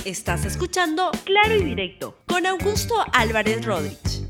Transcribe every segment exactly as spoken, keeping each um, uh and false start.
Estás escuchando Claro y Directo con Augusto Álvarez Rodríguez.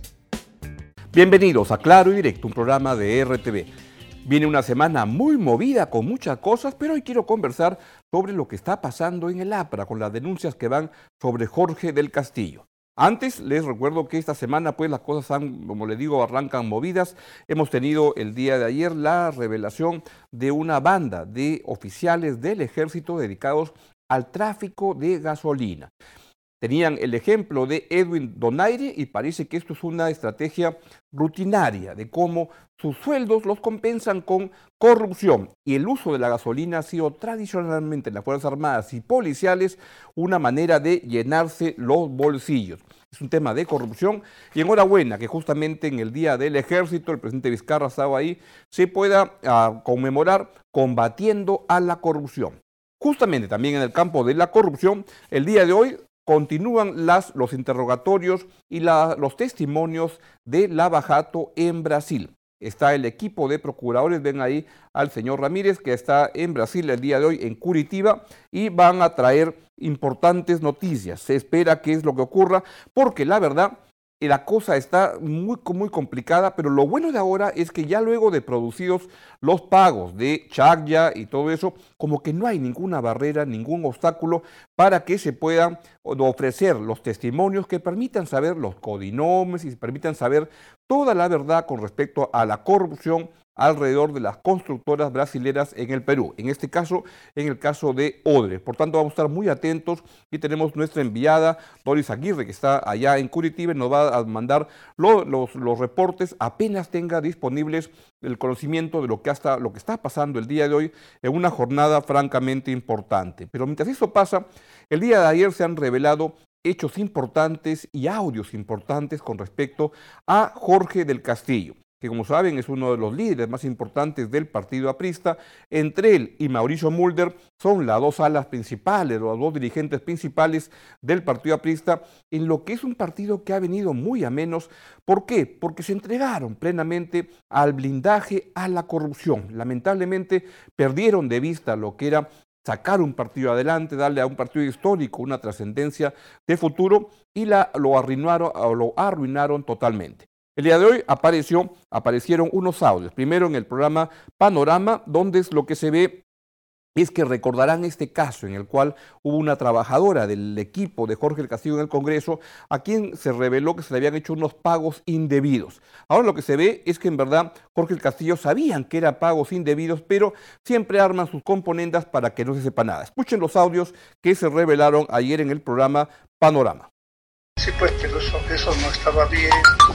Bienvenidos a Claro y Directo, un programa de R T V. Viene una semana muy movida con muchas cosas, pero hoy quiero conversar sobre lo que está pasando en el APRA con las denuncias que van sobre Jorge del Castillo. Antes les recuerdo que esta semana pues las cosas han, como les digo, arrancan movidas. Hemos tenido el día de ayer la revelación de una banda de oficiales del ejército dedicados al tráfico de gasolina. Tenían el ejemplo de Edwin Donaire y parece que esto es una estrategia rutinaria de cómo sus sueldos los compensan con corrupción. Y el uso de la gasolina ha sido tradicionalmente en las Fuerzas Armadas y policiales una manera de llenarse los bolsillos. Es un tema de corrupción y enhorabuena que justamente en el Día del Ejército, el presidente Vizcarra estaba ahí, se pueda uh, conmemorar combatiendo a la corrupción. Justamente también en el campo de la corrupción, el día de hoy continúan las, los interrogatorios y la, los testimonios de Lava Jato en Brasil. Está el equipo de procuradores, ven ahí al señor Ramírez, que está en Brasil el día de hoy, en Curitiba, y van a traer importantes noticias. Se espera qué es lo que ocurra, porque la verdad, la cosa está muy, muy complicada, pero lo bueno de ahora es que ya luego de producidos los pagos de Chagya y todo eso, como que no hay ninguna barrera, ningún obstáculo para que se puedan ofrecer los testimonios que permitan saber los codinombres y permitan saber toda la verdad con respecto a la corrupción alrededor de las constructoras brasileras en el Perú, en este caso, en el caso de Odre. Por tanto, vamos a estar muy atentos y tenemos nuestra enviada, Doris Aguirre, que está allá en Curitiba y nos va a mandar lo, los, los reportes apenas tenga disponibles el conocimiento de lo que, hasta, lo que está pasando el día de hoy en una jornada francamente importante. Pero mientras eso pasa, el día de ayer se han revelado hechos importantes y audios importantes con respecto a Jorge del Castillo, que como saben es uno de los líderes más importantes del partido aprista. Entre él y Mauricio Mulder son las dos alas principales, los dos dirigentes principales del partido aprista, en lo que es un partido que ha venido muy a menos. ¿Por qué? Porque se entregaron plenamente al blindaje a la corrupción. Lamentablemente perdieron de vista lo que era sacar un partido adelante, darle a un partido histórico una trascendencia de futuro y la, lo, arruinaron, lo arruinaron totalmente. El día de hoy apareció, aparecieron unos audios, primero en el programa Panorama, donde es lo que se ve es que recordarán este caso en el cual hubo una trabajadora del equipo de Jorge del Castillo en el Congreso a quien se reveló que se le habían hecho unos pagos indebidos. Ahora lo que se ve es que en verdad Jorge del Castillo sabían que eran pagos indebidos, pero siempre arman sus componendas para que no se sepa nada. Escuchen los audios que se revelaron ayer en el programa Panorama. Sí, pues, pero eso, eso no estaba bien.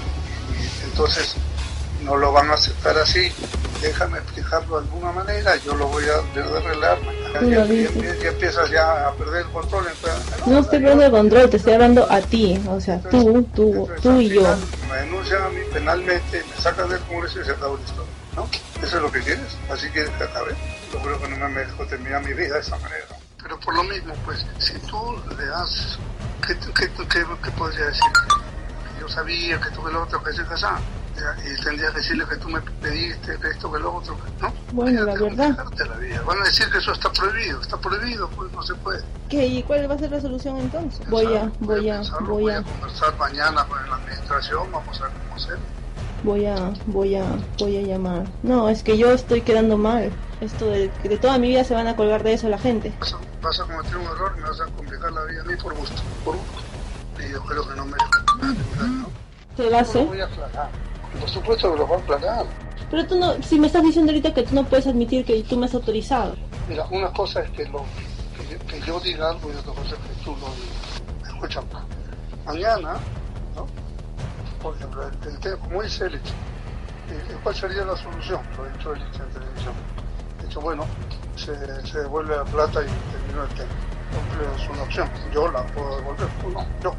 Entonces no lo van a aceptar así. Déjame explicarlo de alguna manera, yo lo voy a arreglar. Ya, ya, ya, ya empiezas ya a perder el control. Entonces, no, no estoy perdiendo el control, te estoy hablando a ti, o sea, entonces, tú, tú, entonces, tú y yo. Me denuncian a mí penalmente, me sacan del Congreso y se acabó la historia, ¿no? Eso es lo que quieres, así quieres que acabe. Yo creo que no me merezco terminar mi vida de esa manera. Pero por lo mismo, pues, si tú le das, ¿qué, qué, qué, qué podría decir? Yo sabía que tú que lo otro, que se casaba. Y tendrías que decirle que tú me pediste que esto, que lo otro, ¿no? Bueno, la verdad. La vida. Van a decir que eso está prohibido, está prohibido, pues no se puede. ¿Qué? ¿Y cuál va a ser la solución entonces? Pensar, voy a, voy a, pensarlo, voy, voy a... a conversar mañana con la administración, vamos a ver cómo hacer. Voy a, voy a, voy a llamar. No, es que yo estoy quedando mal. Esto de que de toda mi vida se van a colgar de eso la gente. Vas a, vas a cometer un error y me vas a complicar la vida a mí por gusto, por gusto. Y yo creo que no merezco nada, ¿no? ¿Te va a hacer? Lo voy a aclarar. Por supuesto que lo va a aclarar. Pero tú no, si me estás diciendo ahorita que tú no puedes admitir que tú me has autorizado. Mira, una cosa es que, lo, que, yo, que yo diga algo y otra cosa es que tú lo digas. Escúchame. Mañana, ¿no? Por ejemplo, el, el tema, como dice el hecho, ¿cuál sería la solución? Lo ha dicho el hecho en televisión. De hecho, bueno, se, se devuelve la plata y terminó el tema. Entonces, es una opción. Yo la puedo devolver, tú no, yo.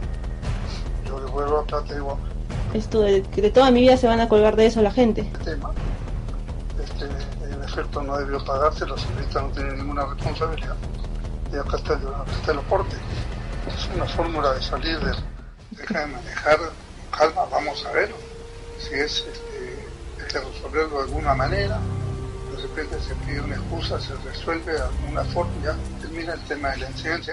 Yo devuelvo la plata igual. Esto de que de toda mi vida se van a colgar de eso la gente. El tema, este, en efecto no debió pagarse, la señorita no tiene ninguna responsabilidad. Y acá está el, acá está el aporte. Es una fórmula de salir de, deja de manejar con calma, vamos a ver si es, este, hay que resolverlo de alguna manera. De repente se pide una excusa, se resuelve de alguna forma, ya termina el tema de la incidencia ahí. Por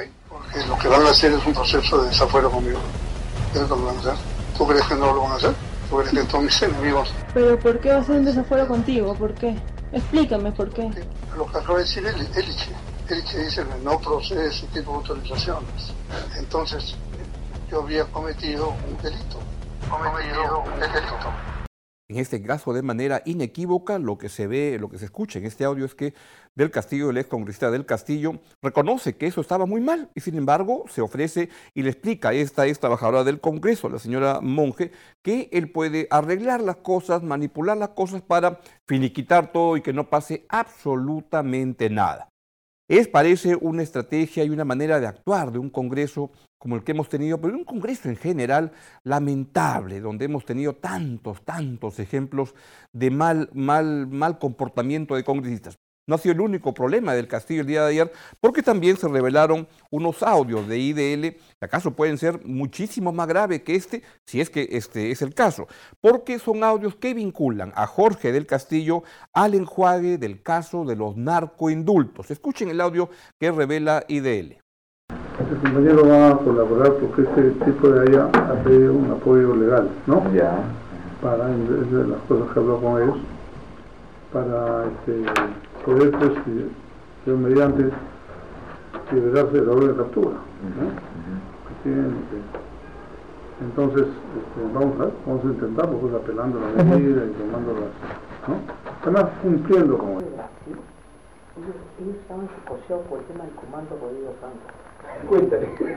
que lo que van a hacer es un proceso de desafuero conmigo. ¿Qué es lo que van a hacer? ¿Tú crees que no lo van a hacer? ¿Tú crees que son mis enemigos? ¿Pero por qué va a ser un desafuero contigo? ¿Por qué? Explícame por qué. Lo que acaba de decir Eliche. Eliche dice que no procede ese tipo de autorizaciones. Entonces, yo había cometido un delito. Cometido un delito. En este caso, de manera inequívoca, lo que se ve, lo que se escucha en este audio es que Del Castillo, el ex congresista Del Castillo, reconoce que eso estaba muy mal y sin embargo se ofrece y le explica a esta ex trabajadora del Congreso, la señora Monge, que él puede arreglar las cosas, manipular las cosas para finiquitar todo y que no pase absolutamente nada. Es, parece, una estrategia y una manera de actuar de un Congreso como el que hemos tenido, pero un Congreso en general lamentable, donde hemos tenido tantos, tantos ejemplos de mal, mal, mal comportamiento de congresistas. No ha sido el único problema del Castillo el día de ayer, porque también se revelaron unos audios de I D L, que acaso pueden ser muchísimo más graves que este, si es que este es el caso, porque son audios que vinculan a Jorge Del Castillo al enjuague del caso de los narcoindultos. Escuchen el audio que revela I D L. Este compañero va a colaborar porque este tipo de allá ha pedido un apoyo legal, ¿no? Ya. Para, en vez de las cosas que habló con ellos, para este, poder, pues, que mediante liberarse de la orden de captura, ¿no? Uh-huh. Tienen, este, entonces, este, vamos a ver, vamos a intentarlo, pues, apelando la medida y tomando las, ¿no? Además, cumpliendo con ello. Ellos, ellos estaban psicoseados por el tema del comando Rodrigo Franco. Cuéntale. Me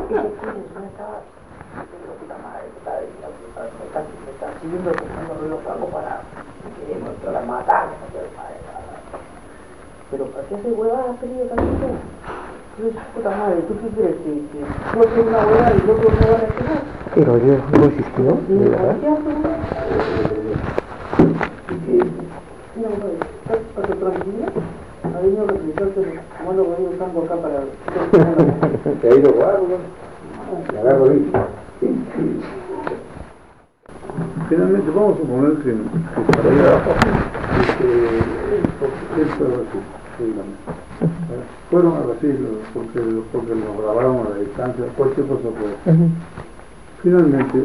está siguiendo el comando Rodrigo Franco para que la matar. Pero ¿para qué hace huevada has tenido también? Entonces, puta madre, ¿tú qué crees? ¿Que, que tú haces una huevada y el otro no va a reaccionar? Pero yo no existió, ¿de verdad? No, no, ¿estás para que tranquila? Ha venido a representarte el comando Rodrigo Franco acá para... ¿Te ha ido guardo? Me agarro ahí. Finalmente, vamos a suponer que, que para allá, que esto es así, fueron a Brasil porque, porque lo grabaron a la distancia, cualquier cosa puede. Uh-huh. Finalmente,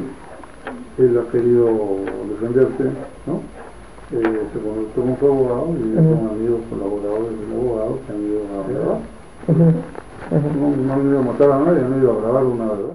él ha querido defenderse, ¿no? Eh, se conectó con su abogado y uh-huh. son amigos colaboradores del abogado que han ido a grabar. Uh-huh. Uh-huh. No, no han ido a matar a nadie, han ido a grabar una verdad.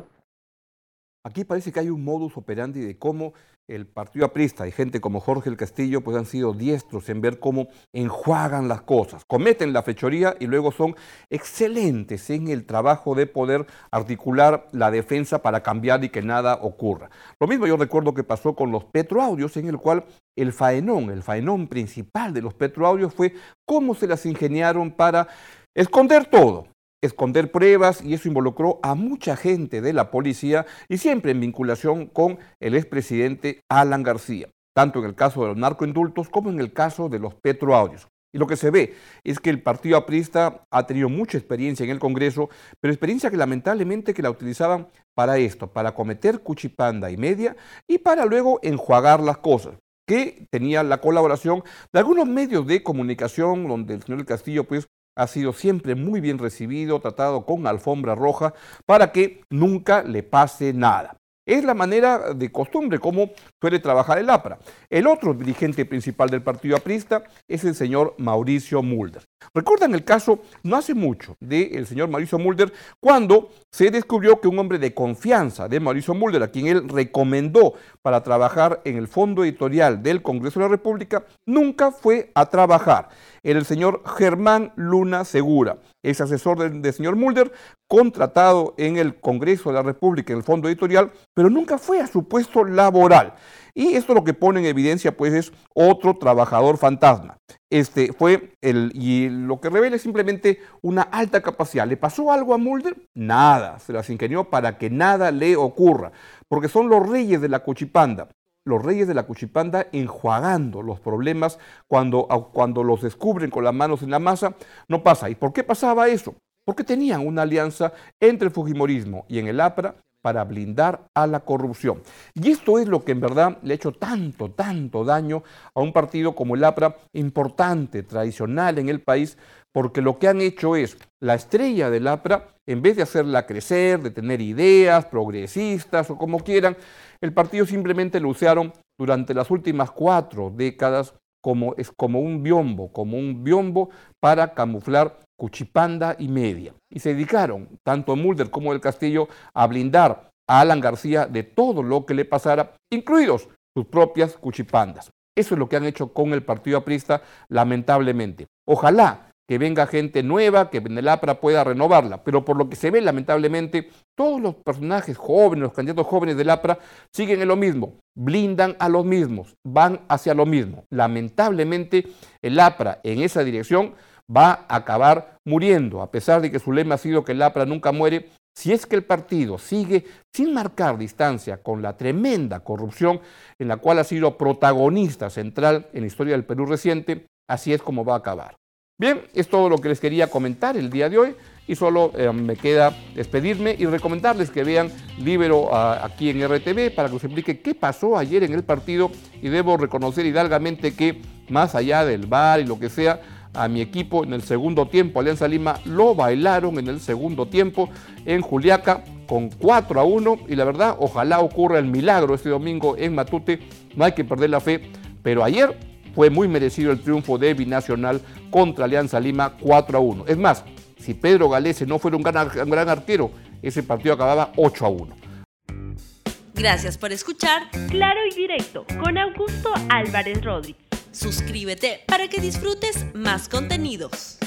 Aquí parece que hay un modus operandi de cómo el partido aprista y gente como Jorge Del Castillo pues han sido diestros en ver cómo enjuagan las cosas, cometen la fechoría y luego son excelentes en el trabajo de poder articular la defensa para cambiar y que nada ocurra. Lo mismo yo recuerdo que pasó con los petroaudios, en el cual el faenón, el faenón principal de los petroaudios fue cómo se las ingeniaron para esconder todo. Esconder pruebas, y eso involucró a mucha gente de la policía y siempre en vinculación con el expresidente Alan García, tanto en el caso de los narcoindultos como en el caso de los petroaudios. Y lo que se ve es que el partido aprista ha tenido mucha experiencia en el Congreso, pero experiencia que lamentablemente que la utilizaban para esto, para cometer cuchipanda y media y para luego enjuagar las cosas, que tenía la colaboración de algunos medios de comunicación donde el señor Del Castillo pues ha sido siempre muy bien recibido, tratado con alfombra roja, para que nunca le pase nada. Es la manera de costumbre como suele trabajar el APRA. El otro dirigente principal del partido aprista es el señor Mauricio Mulder. ¿Recuerdan el caso, no hace mucho, del señor Mauricio Mulder, cuando se descubrió que un hombre de confianza de Mauricio Mulder, a quien él recomendó para trabajar en el fondo editorial del Congreso de la República, nunca fue a trabajar? Era el señor Germán Luna Segura, ex asesor del, del señor Mulder, contratado en el Congreso de la República, en el fondo editorial, pero nunca fue a su puesto laboral. Y esto lo que pone en evidencia pues es otro trabajador fantasma. Este fue el, y lo que revela es simplemente una alta capacidad. ¿Le pasó algo a Mulder? Nada, se las ingenió para que nada le ocurra, porque son los reyes de la cuchipanda. Los reyes de la cuchipanda enjuagando los problemas cuando, cuando los descubren con las manos en la masa, no pasa. ¿Y por qué pasaba eso? Porque tenían una alianza entre el fujimorismo y en el APRA para blindar a la corrupción. Y esto es lo que en verdad le ha hecho tanto, tanto daño a un partido como el APRA, importante, tradicional en el país, porque lo que han hecho es la estrella del APRA en vez de hacerla crecer, de tener ideas progresistas o como quieran, el partido simplemente lo usaron durante las últimas cuatro décadas como, es como un biombo, como un biombo para camuflar cuchipanda y media. Y se dedicaron, tanto Mulder como del Castillo, a blindar a Alan García de todo lo que le pasara, incluidos sus propias cuchipandas. Eso es lo que han hecho con el partido aprista, lamentablemente. Ojalá que venga gente nueva, que en el APRA pueda renovarla, pero por lo que se ve, lamentablemente, todos los personajes jóvenes, los candidatos jóvenes del APRA siguen en lo mismo, blindan a los mismos, van hacia lo mismo. Lamentablemente, el APRA en esa dirección va a acabar muriendo, a pesar de que su lema ha sido que el APRA nunca muere. Si es que el partido sigue sin marcar distancia con la tremenda corrupción en la cual ha sido protagonista central en la historia del Perú reciente, así es como va a acabar. Bien, es todo lo que les quería comentar el día de hoy y solo eh, me queda despedirme y recomendarles que vean Líbero uh, aquí en R T V para que os explique qué pasó ayer en el partido, y debo reconocer hidalgamente que más allá del V A R y lo que sea, a mi equipo en el segundo tiempo, Alianza Lima, lo bailaron en el segundo tiempo en Juliaca con cuatro a uno, y la verdad, ojalá ocurra el milagro este domingo en Matute, no hay que perder la fe, pero ayer fue muy merecido el triunfo de Binacional contra Alianza Lima cuatro a uno. Es más, si Pedro Galese no fuera un gran, un gran arquero, ese partido acababa ocho a uno. Gracias por escuchar Claro y Directo con Augusto Álvarez Rodríguez. Suscríbete para que disfrutes más contenidos.